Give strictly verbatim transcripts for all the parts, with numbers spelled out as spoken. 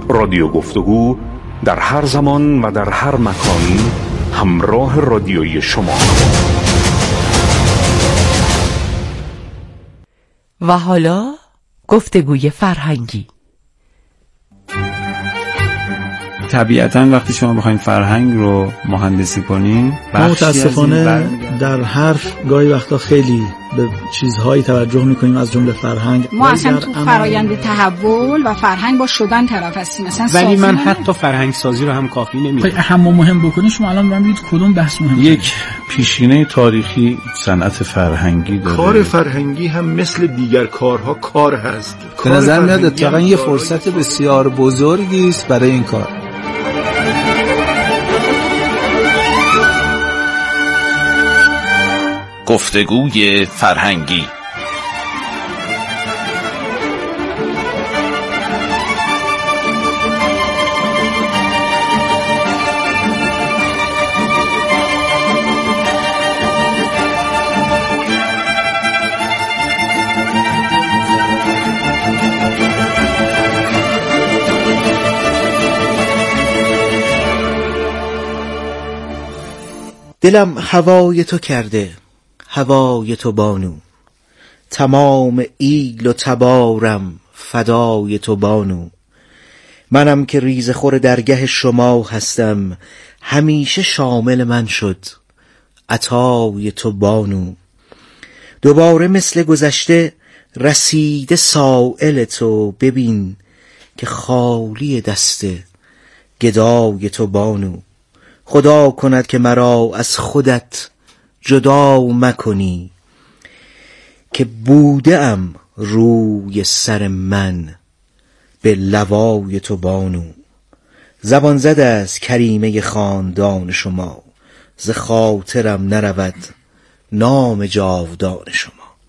رادیو گفتگو در هر زمان و در هر مکان همراه رادیوی شما. و حالا گفتگوی فرهنگی. طبیعتاً وقتی شما بخواید فرهنگ رو مهندسی کنین، متاسفانه در حرف گاهی وقتا خیلی به چیزهایی توجه میکنیم از جمله فرهنگ. ما اصلا تو فرایند تحول و فرهنگ با شدن طرف هستیم مثلا، ولی من حتی فرهنگ سازی رو هم کافی نمیدونم. اهم مهم بکنید شما الان من بگید کدوم بحث مهمه. یک پیشینه تاریخی صنعت فرهنگی داره. کار فرهنگی هم مثل دیگر کارها کار هست. به نظر میاد اتفاقا یه فرصت بسیار بزرگی است برای این کار. گفتگوی فرهنگی. دلم هوای تو کرده، هوای تو بانو، تمام ایل و تبارم فدای تو بانو. منم که ریزه خور درگه شما هستم، همیشه شامل من شد عطای تو بانو. دوباره مثل گذشته رسیده سائل تو، ببین که خالی دست گدای تو بانو. خدا کند که مرا از خودت جدا مکنی، که بوده ام روی سر من به لوای تو بانو. زبان زد از کریمه خاندان شما، ز خاطرم نرود نام جاودان شما.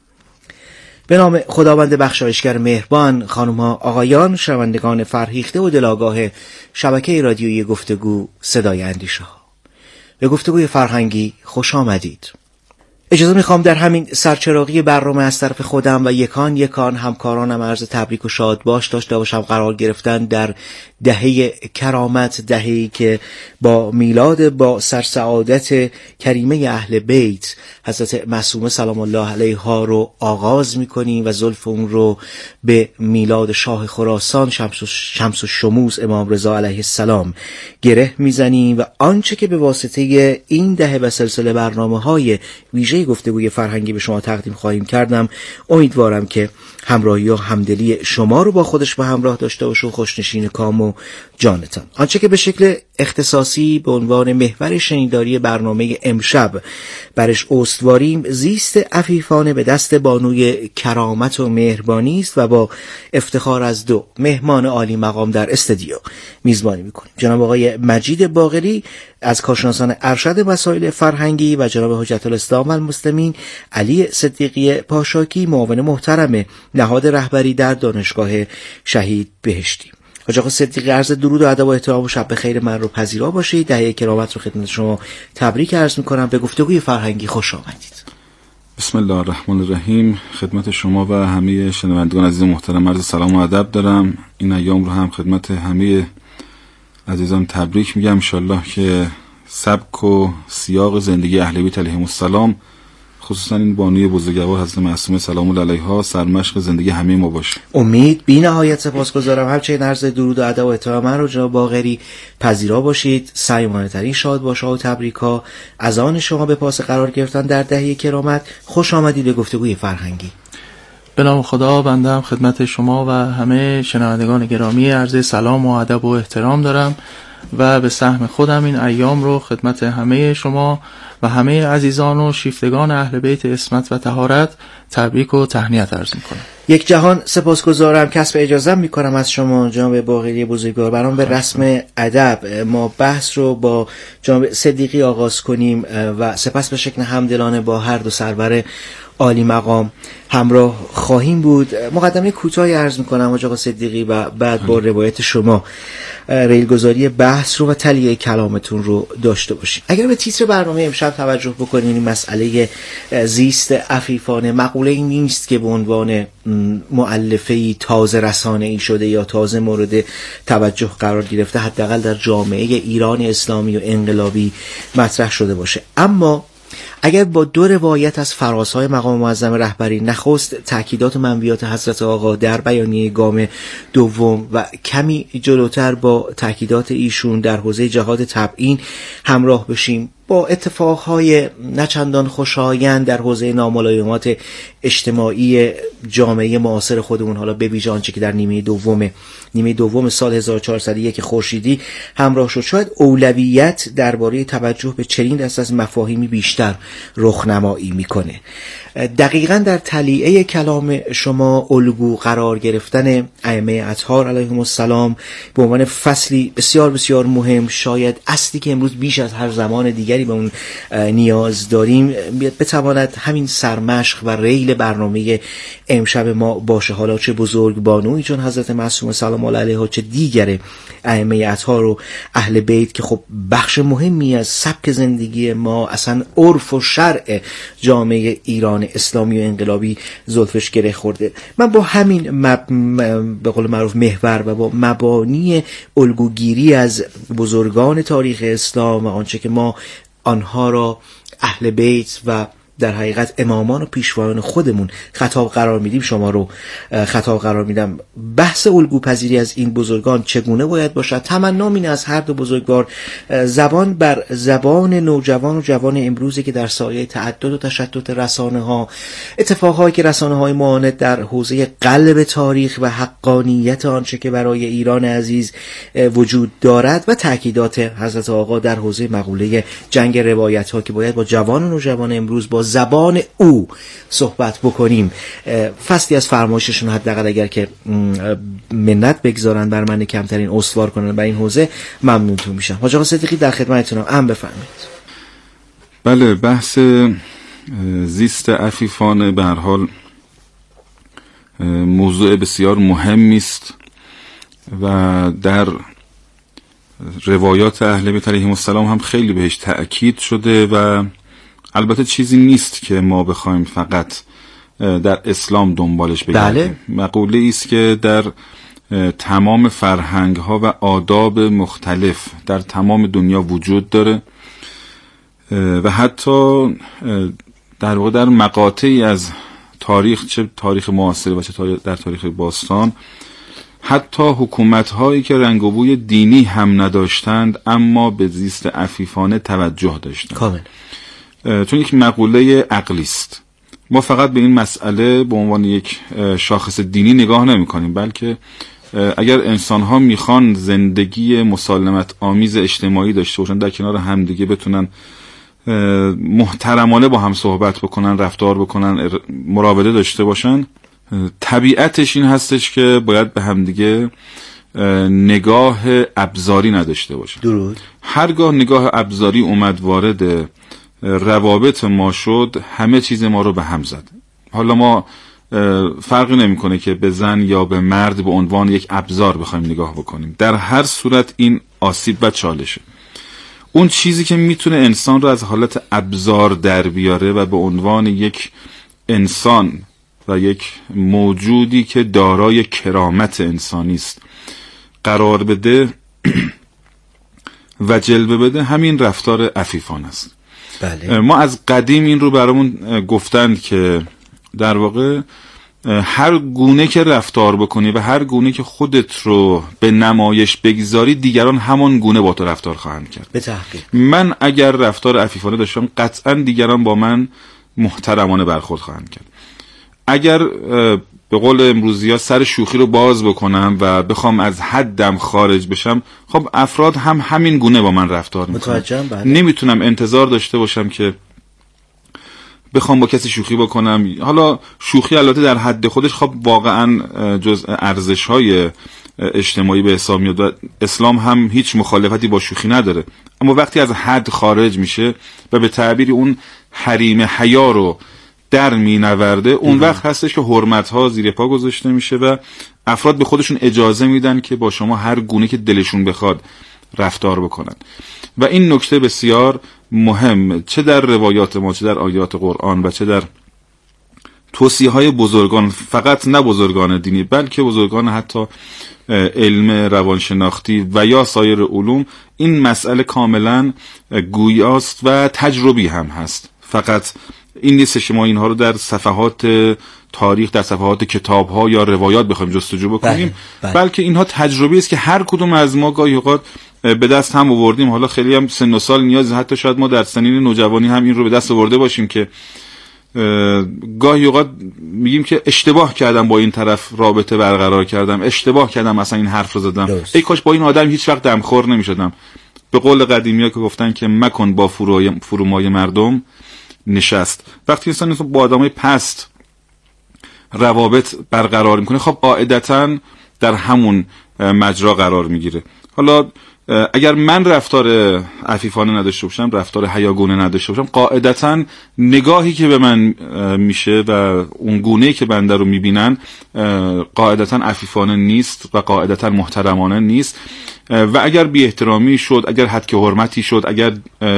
به نام خداوند بخشایشگر مهربان، خانم ها آقایان، شنوندگان فرهیخته و دلاگاه شبکه رادیویی گفتگو صدای اندیشه ها، به گفتگوی فرهنگی خوش آمدید. اجازه میخوام در همین سرچراغی برنامه از طرف خودم و یکان یکان همکارانم عرض تبریک و شاد باش داشته باشم. قرار گرفتن در دهه کرامت، دهه‌ای که با میلاد با سرسعادت کریمه اهل بیت حضرت معصومه سلام الله علیها رو آغاز میکنیم و زلف اون رو به میلاد شاه خراسان شمس و شمس و شموس امام رضا علیه السلام گره میزنیم و آنچه که به واسطه این دهه و سلسله برنامه‌های ویژه گفتگوی فرهنگی به شما تقدیم خواهیم کردم، امیدوارم که همراهی و همدلی شما رو با خودش به همراه داشته باشه و خوشنشین کام و جانتان. آنچه که به شکل اختصاصی به عنوان محور شنیداری برنامه امشب برش استواریم، زیست عفیفانه به دست بانوی کرامت و مهربانی است و با افتخار از دو مهمان عالی مقام در استودیو میزبانی میکنیم. جناب آقای مجید باقری از کارشناسان ارشد مسائل فرهنگی و جناب حجت الاسلام والمسلمین علی صدیقی پاشاکی، معاون محترم نهاد رهبری در دانشگاه شهید بهشتی. حاج آقا صدیقی، عرض درود و ادب و احترام و شب بخیر من رو پذیرا باشید. دهه کرامت رو خدمت شما تبریک عرض میکنم. به گفتگوی فرهنگی خوش آمدید. بسم الله الرحمن الرحیم. خدمت شما و همه شنوندگان عزیز محترم عرض سلام و ادب دارم. این ایام رو هم خدمت همه عزیزان تبریک میگم. انشالله که سبک و سیاق زندگی اهل بیت علیهم السلام، خصوصا این بانوی بزرگوار حضرت معصومه سلام الله علیها، سرمشق زندگی همه ما باشه. امید بی نهایت سپاسگزارم. همچنین عرض درود و ادب و احترام من رو جناب باقری پذیرا باشید. سعیمانه ترین شاد باشه و تبریکا از آن شما به پاس قرار گرفتن در دهه کرامت. خوش آمدید به گفتگوی فرهنگی. به نام خدا، بنده هم خدمت شما و همه شنوندگان گرامی عرض سلام و ادب و احترام دارم و به سهم خودم این ایام رو خدمت همه شما و همه عزیزان و شیفتگان اهل بیت عصمت و طهارت تبریک و تهنیت عرض می‌کنم. یک جهان سپاسگزارم. کسب اجازه می‌کنم از شما جناب باقری بزرگوار، برام به رسم ادب ما بحث رو با جناب صدیقی آغاز کنیم و سپس به شکل همدلانه با هر دو سرور عالی مقام همراه خواهیم بود. مقدمه کوتاهی عرض میکنم حاج آقا صدیقی و بعد با روایت شما ریلگذاری بحث رو و تلیه کلامتون رو داشته باشیم. اگر به تیتر برنامه امشب توجه بکنیم، این مسئله زیست عفیفانه مقوله این نیست که به عنوان مؤلفه‌ای تازه رسانه‌ای شده یا تازه مورد توجه قرار گرفته، حداقل در جامعه ایران اسلامی و انقلابی مطرح شده باشه. اما اگر با دو روایت از فرازهای مقام معظم رهبری، نخست تأکیدات و منویات حضرت آقا در بیانیه گام دوم و کمی جلوتر با تأکیدات ایشون در حوزه جهاد تبیین همراه بشیم، با اتفاقهای نچندان خوشایند در حوزه ناملایمات اجتماعی جامعه معاصر خودمون، حالا به ویژه آنچه که در نیمه دوم نیمه دوم سال هزار و چهارصد و یک خورشیدی همراه شد، شاید اولویت درباره توجه به چنین دست از مفاهیمی بیشتر رخنمایی میکنه. دقیقاً در تلیعه کلام شما الگو قرار گرفتن ائمه اطهار علیهم السلام به عنوان فصلی بسیار بسیار مهم، شاید اصلی که امروز بیش از هر زمان دیگری به اون نیاز داریم، بتواند همین سرمشق و ریل برنامه امشب ما باشه. حالا چه بزرگ بانویی چون حضرت معصومه سلام الله علیها، چه دیگر ائمه اطهار و اهل بیت که خب بخش مهمی از سبک زندگی ما، اصلا عرف و شرع جامعه ایران اسلامی و انقلابی زلفش گره خورده. من با همین مب... به قول معروف محور و با مبانی الگوگیری از بزرگان تاریخ اسلام و آنچه که ما آنها را اهل بیت و در حقیقت امامان و پیشوایان خودمون خطاب قرار میدیم، شما رو خطاب قرار میدم. بحث الگوپذیری از این بزرگان چگونه باید باشد؟ تمنام این از هر دو بزرگوار زبان بر زبان نوجوان و جوان امروزی که در سایه تعدد و تشتت رسانه ها، اتفاقهایی که رسانه های معاند در حوزه قلب تاریخ و حقانیت آنچه که برای ایران عزیز وجود دارد و تاکیدات حضرت آقا در حوزه مقوله جنگ روایت ها که باید با جوان و نوجوان امروز با زبان او صحبت بکنیم. فصلی از فرمایششون حداقل اگر که منت بگذارن بر من کمترین استوار کنن بر این حوزه ممنونتون میشم. حاج آقا صدیقی در خدمتتونم، ام بفرمایید. بله، بحث زیست عفیفانه به هر حال موضوع بسیار مهمی است و در روایات اهل بیت علیهم السلام هم خیلی بهش تأکید شده و البته چیزی نیست که ما بخوایم فقط در اسلام دنبالش بگردیم. بله. مقوله ایست که در تمام فرهنگ ها و آداب مختلف در تمام دنیا وجود داره و حتی در واقع در مقاطعی از تاریخ، چه تاریخ معاصر و چه در تاریخ باستان، حتی حکومت هایی که رنگ و بوی دینی هم نداشتند اما به زیست عفیفانه توجه داشتند. کامل. چون یک مقوله عقلی است. ما فقط به این مسئله به عنوان یک شاخص دینی نگاه نمی کنیم، بلکه اگر انسان ها میخوان زندگی مسالمت آمیز اجتماعی داشته باشن، در کنار همدیگه بتونن محترمانه با هم صحبت بکنن، رفتار بکنن، مراوده داشته باشن، طبیعتش این هستش که باید به همدیگه نگاه ابزاری نداشته باشه. درود. هرگاه نگاه ابزاری اومد وارد روابط ما شد، همه چیز ما رو به هم زد. حالا ما فرقی نمیکنه که به زن یا به مرد به عنوان یک ابزار بخوایم نگاه بکنیم، در هر صورت این آسیب و چالشه. اون چیزی که میتونه انسان رو از حالت ابزار در بیاره و به عنوان یک انسان و یک موجودی که دارای کرامت انسانی است قرار بده و جلوه بده، همین رفتار عفیفانه است. بله. ما از قدیم این رو برامون گفتند که در واقع هر گونه که رفتار بکنی و هر گونه که خودت رو به نمایش بگذاری، دیگران همان گونه با تو رفتار خواهند کرد. به تحقیق من اگر رفتار عفیفانه داشتم، قطعا دیگران با من محترمانه برخورد خواهند کرد. اگر به قول امروزی ها سر شوخی رو باز بکنم و بخوام از حدم خارج بشم، خب افراد هم همین گونه با من رفتار میکنن. نمیتونم انتظار داشته باشم که بخوام با کسی شوخی بکنم. حالا شوخی البته در حد خودش خب واقعا جزء ارزش‌های اجتماعی به حساب میاد و اسلام هم هیچ مخالفتی با شوخی نداره، اما وقتی از حد خارج میشه و به تعبیر اون حریم حیا رو در مینورده، اون وقت هستش که حرمت‌ها زیر پا گذاشته میشه و افراد به خودشون اجازه میدن که با شما هر گونه که دلشون بخواد رفتار بکنن. و این نکته بسیار مهم، چه در روایات ما، چه در آیات قرآن و چه در توصیه‌های بزرگان، فقط نه بزرگان دینی بلکه بزرگان حتی علم روانشناختی و یا سایر علوم، این مسئله کاملا گویاست و تجربی هم هست. فقط این نیست شما اینها رو در صفحات تاریخ، در صفحات کتاب‌ها یا روایات بخوایم جستجو بکنیم، بله، بله. بلکه اینها تجربی است که هر کدوم از ما گاهی اوقات به دست هم آوردیم. حالا خیلی هم سن و سال نیاز، حتی شاید ما در سنین نوجوانی هم این رو به دست آورده باشیم که گاهی اوقات میگیم که اشتباه کردم با این طرف رابطه برقرار کردم، اشتباه کردم اصلا این حرف رو زدم، ای کاش با این آدم هیچ وقت دمخور نمیشدم. به قول قدیمی‌ها که گفتن که مکن با فرومای مردم نشست. وقتی انسان با آدمای پست روابط برقرار میکنه، خب قاعدتاً در همون مجرا قرار میگیره. حالا اگر من رفتار عفیفانه نداشته باشم، رفتار حیاگونه نداشته باشم، قاعدتاً نگاهی که به من میشه و اون گونه‌ای که بنده رو میبینن قاعدتاً عفیفانه نیست و قاعدتاً محترمانه نیست. و اگر بی احترامی شد، اگر حد که حرمتی شد، اگر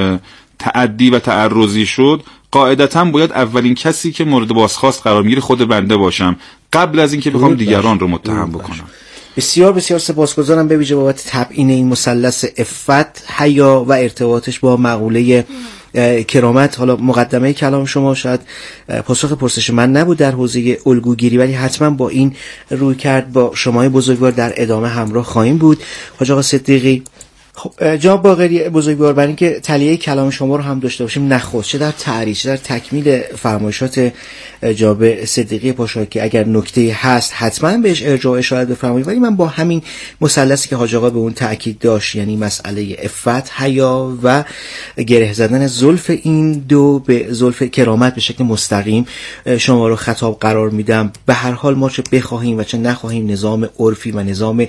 تعدی و تعرضی شد، قاعدتاً باید اولین کسی که مورد بازخواست قرار میگیره خود بنده باشم، قبل از اینکه بخوام دیگران رو متهم بکنم. بسیار بسیار سپاسگزارم به ویژه بابت تبیین این مثلث عفت، حیا و ارتباطش با مقوله کرامت. حالا مقدمه کلام شما شاید پاسخ پرسش من نبود در حوزه الگوگیری، ولی حتما با این روی کرد با شمای بزرگوار در ادامه همراه خواهیم بود. حاج آقا صدیقی، خب جناب باقری بزرگوار، برای اینکه تلیه کلام شما رو هم داشته باشیم، نخست چه در تعریف چه در تکمیل فرمایشات جناب صدیقی پاشاکی اگر نکته هست حتما بهش ارجاع و اشارت بفرمایید، ولی من با همین مثلثی که حاج آقا به اون تاکید داشت، یعنی مسئله عفت، حیا و گره زدن زلف این دو به زلف کرامت به شکل مستقیم شما رو خطاب قرار میدم. به هر حال ما چه بخواهیم و چه نخواهیم، نظام عرفی و نظام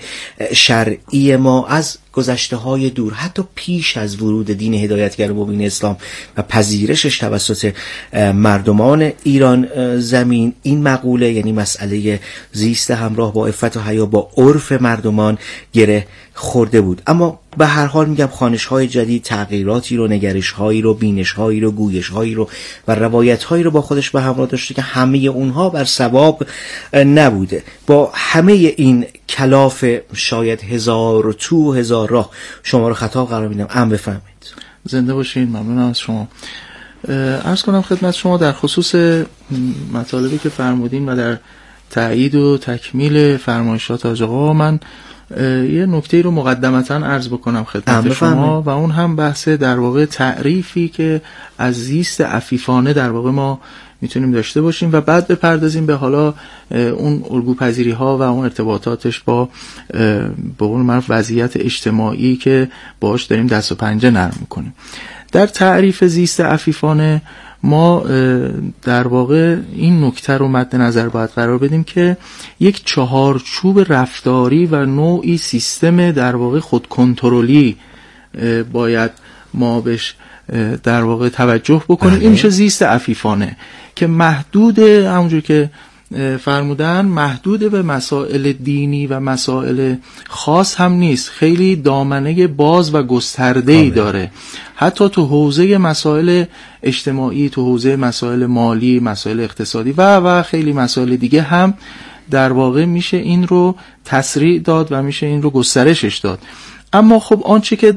شرعی ما از گذشته های دور، حتی پیش از ورود دین هدایتگر مبین اسلام و پذیرشش توسط مردمان ایران زمین، این مقوله یعنی مسئله زیست همراه با عفت و حیا با عرف مردمان گره خورده بود. اما به هر حال میگم خوانش‌های جدید تغییراتی رو، نگرش‌هایی رو، بینش‌هایی رو، گویش‌هایی رو و روایت‌هایی رو با خودش به همراه داشته که همه اونها بر صواب نبوده. با همه این کلاف شاید هزار و تو هزار راه شما رو خطاب قرار میدم. ام بفرمایید. زنده باشین. ممنونم از شما. عرض کنم خدمت شما در خصوص مطالبی که فرمودین و در تایید و تکمیل فرمایشات حاج آقا، من یه نکته رو مقدمتاً عرض بکنم خدمت شما و اون هم بحث در واقع تعریفی که از زیست عفیفانه در واقع ما میتونیم داشته باشیم و بعد بپردازیم به حالا اون الگوپذیری ها و اون ارتباطاتش با به قول معروف وضعیت اجتماعی که باهاش داریم دست و پنجه نرم میکنیم. در تعریف زیست عفیفانه ما در واقع این نکته رو مد نظر باید قرار بدیم که یک چهارچوب رفتاری و نوعی سیستم در واقع خودکنترلی باید ما بهش در واقع توجه بکنیم. این میشه زیست عفیفانه که محدود، همونجور که فرمودن، محدود به مسائل دینی و مسائل خاص هم نیست، خیلی دامنه باز و گسترده‌ای داره، حتی تو حوزه مسائل اجتماعی، تو حوزه مسائل مالی، مسائل اقتصادی و و خیلی مسائل دیگه هم در واقع میشه این رو تسریع داد و میشه این رو گسترشش داد. اما خب آنچه که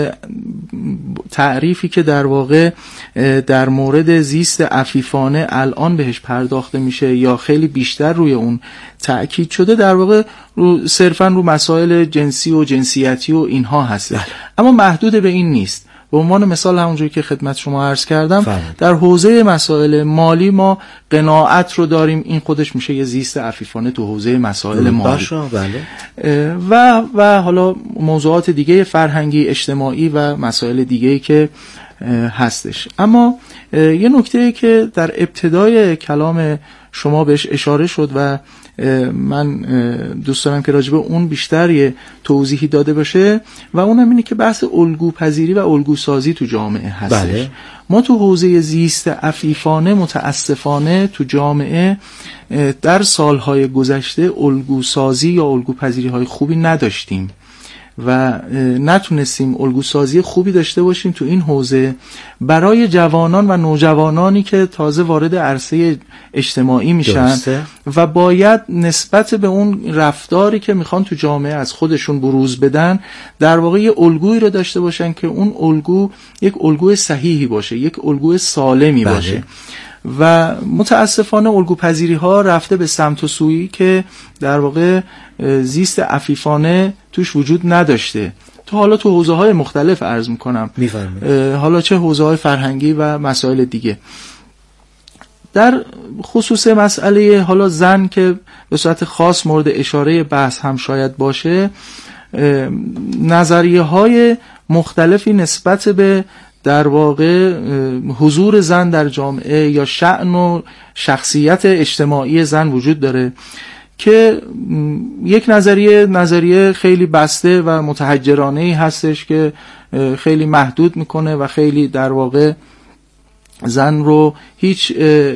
تعریفی که در واقع در مورد زیست عفیفانه الان بهش پرداخته میشه یا خیلی بیشتر روی اون تأکید شده، در واقع رو صرفا رو مسائل جنسی و جنسیتی و اینها هست، اما محدود به این نیست. به عنوان مثال همونجوری که خدمت شما عرض کردم فهم. در حوزه مسائل مالی ما قناعت رو داریم، این خودش میشه یه زیست عفیفانه تو حوزه مسائل مالی. بله. و و حالا موضوعات دیگه فرهنگی، اجتماعی و مسائل دیگه که هستش. اما یه نکته که در ابتدای کلام شما بهش اشاره شد و من دوست دارم که راجع به اون بیشتر یه توضیحی داده باشه و اونم اینه که بحث الگو پذیری و الگو سازی تو جامعه هستش. بله. ما تو حوزه زیست عفیفانه متاسفانه تو جامعه در سالهای گذشته الگو سازی یا الگو پذیری های خوبی نداشتیم و نتونستیم الگو سازی خوبی داشته باشیم تو این حوزه برای جوانان و نوجوانانی که تازه وارد عرصه اجتماعی میشن. درسته. و باید نسبت به اون رفتاری که میخوان تو جامعه از خودشون بروز بدن در واقع یه الگویی رو داشته باشن که اون الگو یک الگوی صحیحی باشه، یک الگوی سالمی بله. باشه. و متاسفانه الگو پذیری ها رفته به سمت و سویی که در واقع زیست عفیفانه توش وجود نداشته. تو حالا تو حوزه های مختلف عرض میکنم، حالا چه حوزه های فرهنگی و مسائل دیگه. در خصوص مسئله حالا زن که به صورت خاص مورد اشاره بحث هم شاید باشه، نظریه های مختلفی نسبت به در واقع حضور زن در جامعه یا شأن و شخصیت اجتماعی زن وجود داره که یک نظریه نظریه خیلی بسته و متحجرانه‌ای هستش که خیلی محدود میکنه و خیلی در واقع زن رو هیچ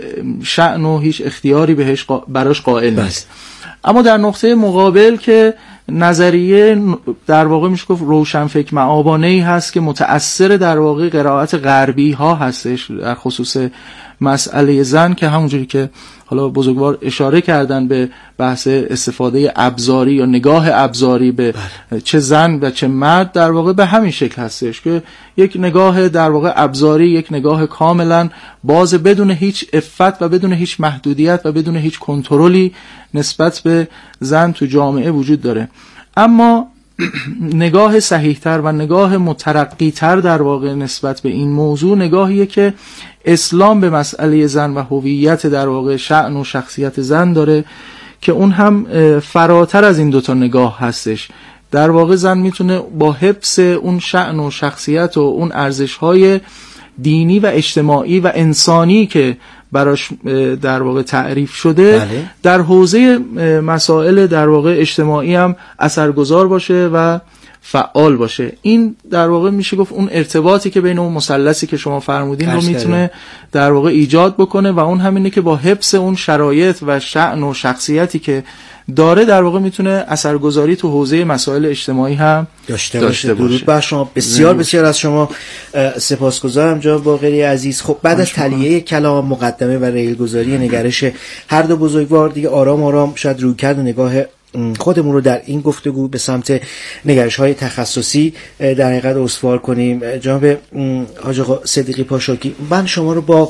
شأن و هیچ اختیاری بهش براش قائل نیست. اما در نقطه مقابل که نظریه در واقع میشه گفت روشنفکر معابانه‌ای هست که متأثر در واقع قرائت غربی ها هستش در خصوص مسئله زن، که همونجوری که حالا بزرگوار اشاره کردن به بحث استفاده ابزاری یا نگاه ابزاری به بله. چه زن و چه مرد در واقع به همین شکل هستش که یک نگاه در واقع ابزاری، یک نگاه کاملا باز بدون هیچ عفت و بدون هیچ محدودیت و بدون هیچ کنترلی نسبت به زن تو جامعه وجود داره. اما نگاه صحیح‌تر و نگاه مترقی‌تر در واقع نسبت به این موضوع نگاهیه که اسلام به مسئله زن و هویت در واقع شأن و شخصیت زن داره که اون هم فراتر از این دوتا نگاه هستش. در واقع زن میتونه با حفظ اون شأن و شخصیت و اون ارزش‌های دینی و اجتماعی و انسانی که براش در واقع تعریف شده بله. در حوزه مسائل در واقع اجتماعی هم اثرگذار باشه و فعال باشه. این در واقع میشه گفت اون ارتباطی که بین اون مثلثی که شما فرمودین رو میتونه در واقع ایجاد بکنه و اون همینه که با حفظ اون شرایط و شأن و شخصیتی که داره در واقع میتونه اثرگذاری تو حوزه مسائل اجتماعی هم داشته, داشته باشه. درود بر شما. بسیار بسیار از شما سپاسگزارم جناب باقری عزیز. خب بعد از تلیه کلام، مقدمه و ریلگذاری نگرش هر دو بزرگوار دیگه آرام آرام شاید رویکرد و نگاه خودمون رو در این گفتگو به سمت نگرش های تخصصی در حقیقت استوار کنیم. جناب حاج آقا صدیقی پاشاکی، من شما رو با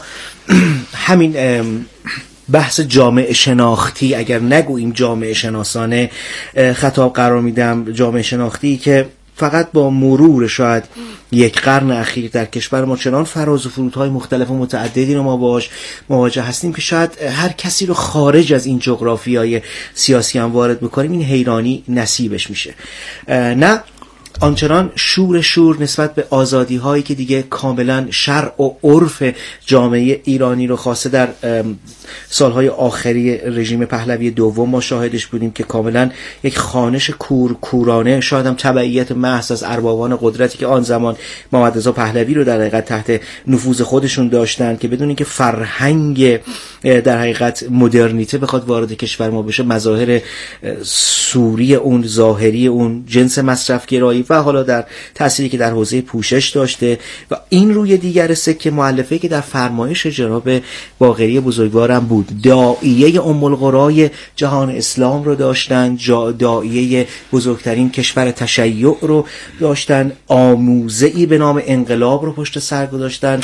همین بحث جامعه شناختی، اگر نگوییم جامعه شناسانه، خطاب قرار میدم. جامعه شناختی که فقط با مرور شاید یک قرن اخیر در کشور ما چنان فراز و فرودهای مختلف و متعددی رو ما باهاش مواجه هستیم که شاید هر کسی رو خارج از این جغرافیای سیاسی هم وارد بکنیم این حیرانی نصیبش میشه. نه آنچنان شور شور نسبت به آزادی هایی که دیگه کاملا شرع و عرف جامعه ایرانی رو خاصه در سالهای آخری رژیم پهلوی دوم ما شاهدش بودیم که کاملا یک خوانش کور کورانه، شاید هم تبعیت محض از اربابان قدرتی که آن زمان محمد رضا پهلوی رو در حقیقت تحت نفوذ خودشون داشتن که بدون اینکه فرهنگ در حقیقت مدرنیته بخواد وارد کشور ما بشه، مظاهر سوری اون، ظاهری اون، جنس مصرف گرایی و حالا در تأثیری که در حوزه پوشش داشته و این روی دیگر سکه مؤلفه‌ای که در فرمایش جناب باقری بزرگوارم بود. داعیه ام القرای جهان اسلام رو داشتن، داعیه بزرگترین کشور تشیع رو داشتن، آموزه‌ای به نام انقلاب رو پشت سر گذاشتن،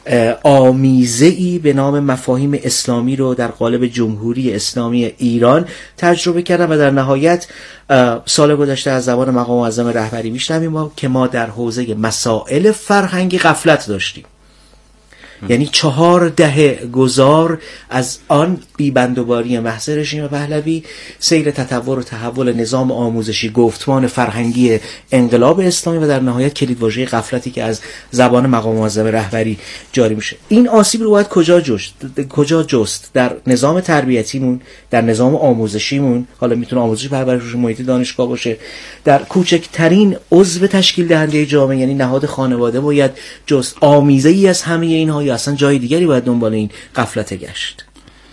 آمیزه‌ای به نام مفاهیم اسلامی رو در قالب جمهوری اسلامی ایران تجربه کردن و در نهایت سال گذشته از زبان مقام معظم رهبری میشنویم ما که ما در حوزه مسائل فرهنگی غفلت داشتیم. یعنی چهار دهه گذار از آن بیبندوباری محض رژیم پهلوی، سیر تطور و تحول نظام آموزشی، گفتمان فرهنگی انقلاب اسلامی و در نهایت کلیدواژه غفلتی که از زبان مقام معظم رهبری جاری میشه. این آسیب رو باید کجا جست؟ کجا جست؟ در نظام تربیتیمون، در نظام آموزشیمون، حالا میتونه آموزش پرورش محیط دانشگاه باشه، در کوچکترین عضو تشکیل دهنده جامعه یعنی نهاد خانواده باید جست. آمیزه ای از همه اینها یا اصلا جای دیگری باید دنبال این غفلت گشت؟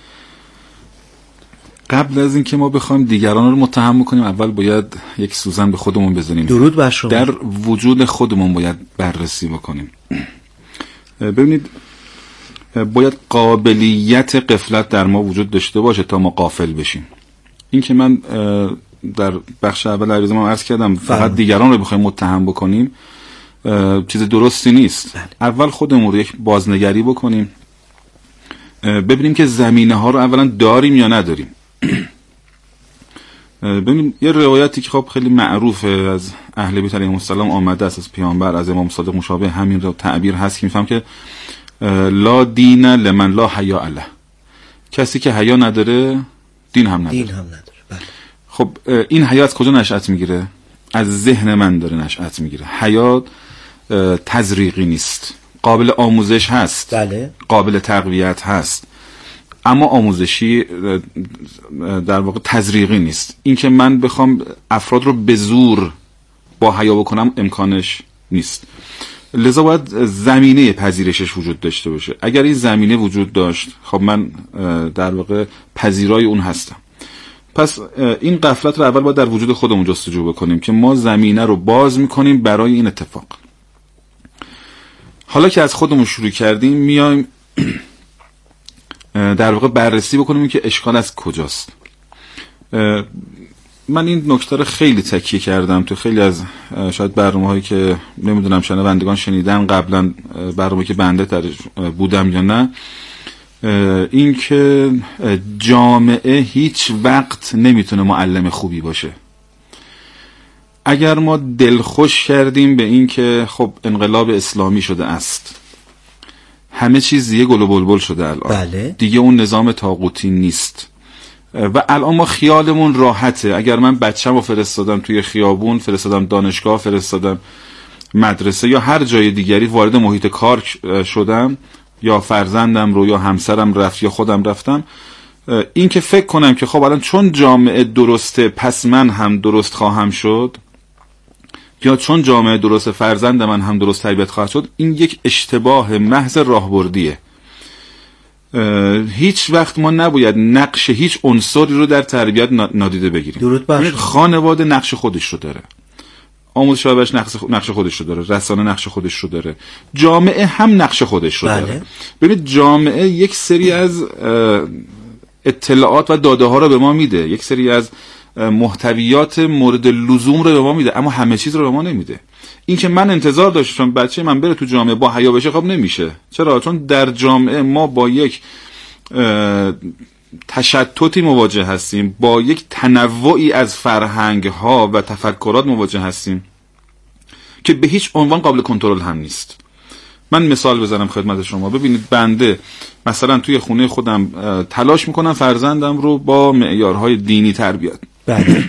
قبل از اینکه ما بخوایم دیگران رو متهم کنیم، اول باید یک سوزن به خودمون بزنیم. درود بر شما. در وجود خودمون باید بررسی بکنیم. ببینید، باید قابلیت غفلت در ما وجود داشته باشه تا ما غافل بشیم. این که من در بخش اول عرضم عرض کردم فقط دیگران رو بخوایم متهم بکنیم چیز درستی نیست. بله. اول خودمون رو یک بازنگری بکنیم، ببینیم که زمینه ها رو اولا داریم یا نداریم. ببینیم یه روایتی که خب خیلی معروفه از اهل بیت علیهم السلام آمده است از پیامبر، از امام صادق مشابه همین رو تعبیر هست که میفهم که لا دین لمن لا حیا له، کسی که حیا نداره دین هم نداره. دین هم نداره. بله. خب این حیا از کجا نشأت میگیره؟ از ذهن من داره نشأت میگیره. حیا تزریقی نیست، قابل آموزش هست. بله. قابل تقویت هست، اما آموزشی در واقع تزریقی نیست. این که من بخوام افراد رو به زور با حیا بکنم امکانش نیست. لذا باید زمینه پذیرشش وجود داشته باشه. اگر این زمینه وجود داشت، خب من در واقع پذیرای اون هستم. پس این غفلت رو اول باید در وجود خودمون جستجو بکنیم که ما زمینه رو باز میکنیم برای این اتفاق. حالا که از خودمون شروع کردیم، میایم در واقع بررسی بکنیم که اشکال از کجاست. من این نکته رو خیلی تکیه کردم تو خیلی از شاید برنامه‌هایی که نمیدونم شنوندگان شنیدن قبلا، برنامه‌ای که بنده در بودم یا نه، این که جامعه هیچ وقت نمیتونه معلم خوبی باشه. اگر ما دلخوش کردیم به این که خب انقلاب اسلامی شده است، همه چیز دیگه گل و بلبل شده الان. بله. دیگه اون نظام طاغوتی نیست و الان ما خیالمون راحته. اگر من بچه‌مو فرستادم توی خیابون، فرستادم دانشگاه، فرستادم مدرسه یا هر جای دیگری، وارد محیط کار شدم، یا فرزندم رو یا همسرم رفت یا خودم رفتم، این که فکر کنم که خب الان چون جامعه درسته پس من هم درست خواهم شد، یا چون جامعه درست فرزند من هم درست تربیت خواهد شد، این یک اشتباه محض راهبردیه. هیچ وقت ما نباید نقش هیچ عنصری رو در تربیت نادیده بگیریم. درود بر شما. خانواده نقش خودش رو داره، آموزش و پرورش نقش خودش رو داره، رسانه نقش خودش رو داره، جامعه هم نقش خودش رو بله. داره. ببینید جامعه یک سری از اطلاعات و داده ها رو به ما میده، یک سری از محتویات مورد لزوم رو به ما میده، اما همه چیز رو به ما نمیده. این که من انتظار داشتم بچه من بره تو جامعه با حیا بشه، خب نمیشه. چرا؟ چون در جامعه ما با یک تشتتی مواجه هستیم، با یک تنوعی از فرهنگ ها و تفکرات مواجه هستیم که به هیچ عنوان قابل کنترل هم نیست. من مثال بزنم خدمت شما. ببینید بنده مثلا توی خونه خودم تلاش میکنم فرزندم رو با معیارهای دینی تربیت بله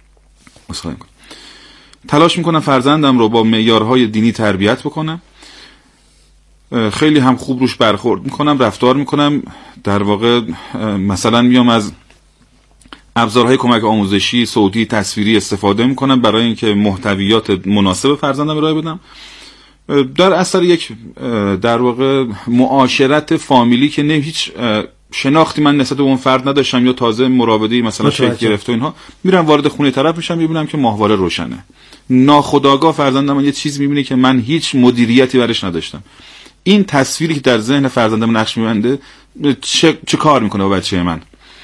تلاش میکنم فرزندم رو با معیارهای دینی تربیت بکنم، خیلی هم خوب روش برخورد میکنم، رفتار میکنم، در واقع مثلا میام از ابزارهای کمک آموزشی صوتی تصویری استفاده میکنم برای اینکه محتویات مناسب فرزندم ارائه بدم، در اثر یک در واقع معاشرت فامیلی که نه هیچ شناختی من نسبت به اون فرد نداشتم یا تازه مراوده‌ای مثلا شکل گرفته اینها، میرم وارد خونه طرف میشم، میبینم که ماهواره روشنه، ناخودآگاه فرزندم یه چیز میبینه که من هیچ مدیریتی برش نداشتم. این تصویری که در ذهن فرزندم نقش میبنده چه, چه کار میکنه با بچه من؟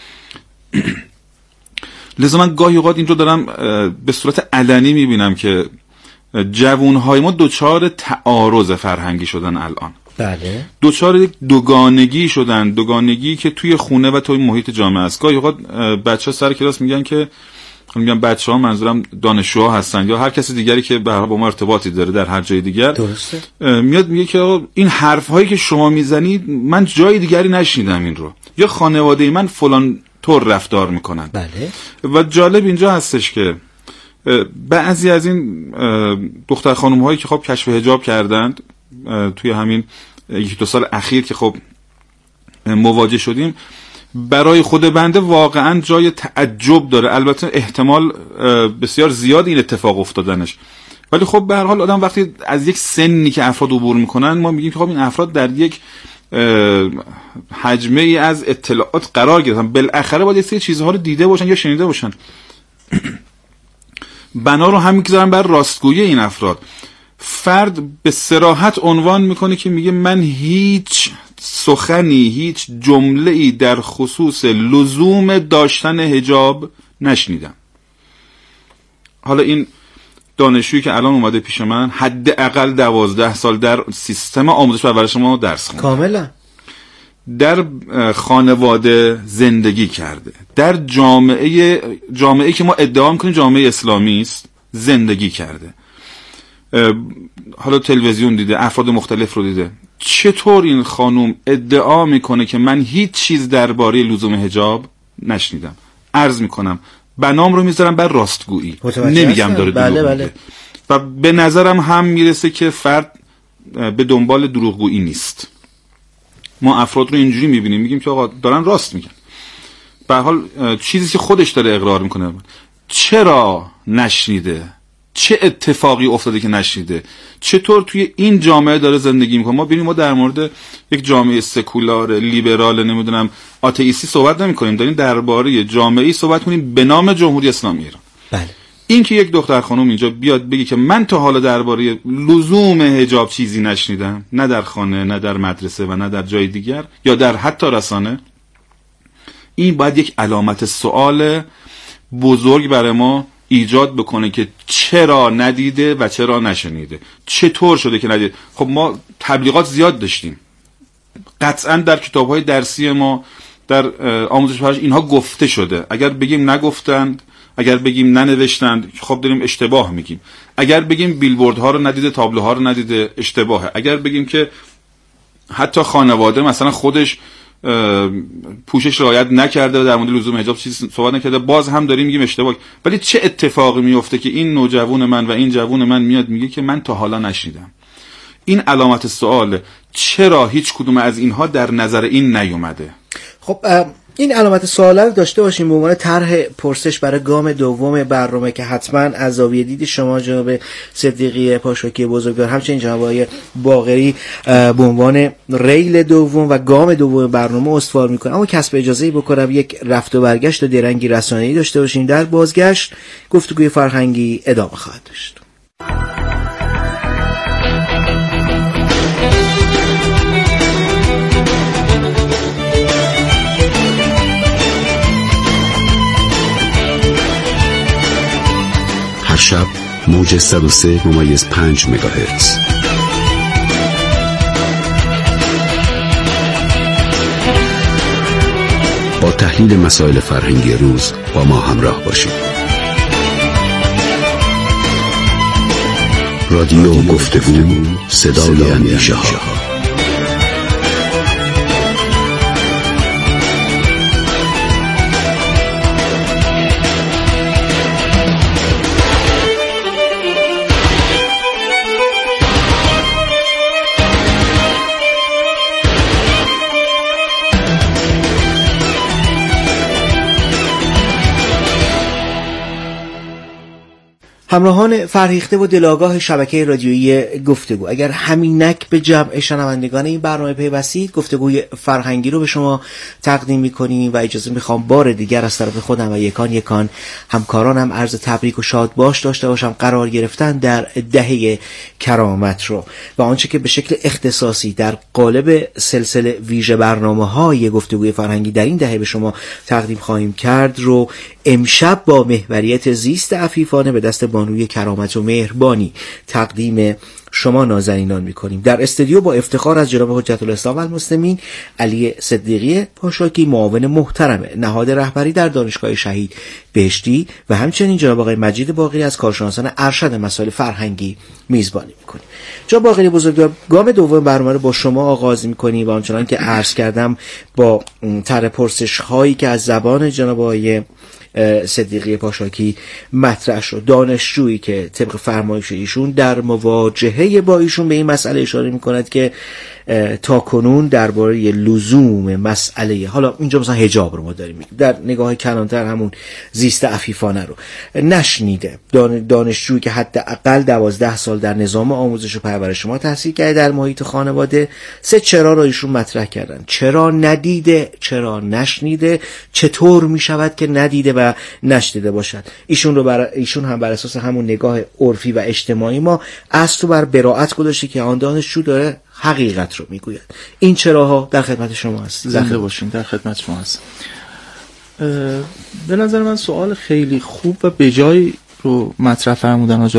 لذا من گاهی اوقات این رو دارم به صورت علنی میبینم که جوانهای ما دوچار تعارض فرهنگی شدن الان. بله. دوچار دوگانگی شدن، دوگانگی که توی خونه و توی محیط جامعه است. گاهی اوقات بچه‌ها سر کلاس میگن که میگم بچه‌ها منظورم دانشجوها هستن یا هر کسی دیگری که به با ما ارتباطی داره در هر جای دیگر، درسته، میاد میگه که این حرف‌هایی که شما میزنید من جای دیگری نشنیدم این رو، یا خانواده من فلان طور رفتار میکنن. بله. و جالب اینجا هستش که بعضی از این دختر خانم هایی که خب کشف حجاب کردند توی همین یک دو سال اخیر که خب مواجه شدیم، برای خود بنده واقعا جای تعجب داره. البته احتمال بسیار زیاد این اتفاق افتادنش، ولی خب به هر حال آدم وقتی از یک سنی که افراد عبور میکنن، ما میگیم که خب این افراد در یک حجمه ای از اطلاعات قرار گرفتن، بالاخره باید یه سری چیزها رو دیده باشن یا شنیده باشن. بنا رو هم میگذارن بر راستگویی این افراد. فرد به صراحت عنوان میکنه که میگه من هیچ سخنی، هیچ جمله‌ای در خصوص لزوم داشتن حجاب نشنیدم. حالا این دانشجویی که الان اومده پیش من حداقل دوازده سال در سیستم آموزش و پرورش ما درس خونده، کاملا در خانواده زندگی کرده، در جامعه جامعه‌ای که ما ادعا می‌کنیم جامعه اسلامی است زندگی کرده، حالا تلویزیون دیده، افراد مختلف رو دیده. چطور این خانوم ادعا میکنه که من هیچ چیز درباره لزوم حجاب نشنیدم؟ عرض میکنم بنام رو میذارم بر راستگویی، نمیگم داره دروغ بله میگه. بله. و به نظرم هم میرسه که فرد به دنبال دروغگویی نیست. ما افراد رو اینجوری میبینیم، میگیم که آقا دارن راست میگن، به هر حال چیزی که خودش داره اقرار میکنه. چرا نشنیده؟ چه اتفاقی افتاده که نشنیده؟ چطور توی این جامعه داره زندگی میکنه؟ ما ببینیم ما در مورد یک جامعه سکولار، لیبرال، نمیدونم آتئیستی صحبت نمیکنیم، داریم درباره جامعه‌ای صحبت کنیم به نام جمهوری اسلامی ایران. بله. این که یک دختر خانم اینجا بیاد بگه که من تا حالا درباره لزوم حجاب چیزی نشنیدم، نه در خانه، نه در مدرسه و نه در جای دیگر یا در حتی رسانه، این باید یک علامت سوال بزرگ برای ما ایجاد بکنه که چرا ندیده و چرا نشنیده، چطور شده که ندیده. خب ما تبلیغات زیاد داشتیم، قطعا در کتاب‌های درسی ما در آموزش پرورش اینها گفته شده. اگر بگیم نگفتند، اگر بگیم ننوشتند، خب داریم اشتباه میگیم. اگر بگیم بیلبوردها رو ندیده، تابلوها رو ندیده، اشتباهه. اگر بگیم که حتی خانواده مثلا خودش پوشش رعایت نکرده و در مورد لزوم حجاب چیزی صحبت نکرده، باز هم داریم میگیم اشتباه. ولی چه اتفاقی میفته که این نوجوان من و این جوان من میاد میگه که من تا حالا نشنیدم؟ این علامت سوال. چرا هیچ کدوم از اینها در نظر این نیومده؟ خب این علامت سوال رو داشته باشیم به عنوان طرح پرسش برای گام دوم برنامه که حتما از زاویه دید شما جناب صدیقی پاشوکی بزرگوار، همچنین جناب آقای باقری به عنوان ریل دوم و گام دوم برنامه استوار میکنم. اما کسب اجازه‌ای بکنم یک رفت و برگشت و درنگی رسانه‌ای داشته باشیم. در بازگشت گفتگوی فرهنگی ادامه خواهد داشت. هر شب موج صد و سه ممیز پنج مگاهرتز. با تحلیل مسائل فرهنگی روز با ما همراه باشید. رادیو گفتگو، صدای اندیشه ها. همراهان فرهیخته و دلاگاه شبکه رادیویی گفتگو، اگر همینک به جمع شنوندگان این برنامه پیوستید، گفتگوی فرهنگی رو به شما تقدیم می‌کنیم و اجازه می‌خوام بار دیگر از طرف خودم و یکان یکان همکارانم عرض تبریک و شادباش داشته باشم قرار گرفتن در دهه کرامت رو و آنچه که به شکل اختصاصی در قالب سلسله ویژه برنامه‌های گفتگوی فرهنگی در این دهه به شما تقدیم خواهیم کرد رو امشب با محوریت زیست عفیفانه به دست بانوی کرامت و مهربانی تقدیم شما نازنینان میکنیم. در استودیو با افتخار از جناب حجت الاسلام و المسلمین علی صدیقی پاشاکی، معاون محترم نهاد رهبری در دانشگاه شهید بهشتی و همچنین جناب آقای مجید باقری از کارشناسان ارشد مسائل فرهنگی میزبانی میکنیم. جناب باقری بزرگوار، گام دوم برنامه رو با شما آغاز میکنیم و آنچنان که عرض کردم با طرح پرسش هایی که از زبان جناب آقای صدیقی پاشاکی مطرح شد، دانشجویی که طبق فرمایش ایشون در مواجهه با ایشون به این مسئله اشاره میکند که تا کنون درباره لزوم مسئله، حالا اینجا مثلا حجاب رو ما داریم میگیم، در نگاه کلانتر همون زیست عفیفانه رو نشنیده. دانشجویی که حداقل دوازده سال در نظام آموزش و پرورش ما تحصیل کرده در محیط خانواده، سه چرا رو ایشون مطرح کردن. چرا ندیده، چرا نشنیده، چطور میشود که ندیده و نشنیده باشد. ایشون رو بر ایشون هم بر اساس همون نگاه عرفی و اجتماعی ما اصل بر براءت گذاشته که آن دانشجو داره حقیقت رو میگوید. این چراها در خدمت شما هست. زنده باشین، در خدمت شما هست. به نظر من سوال خیلی خوب و بجای رو مطرح فرمودن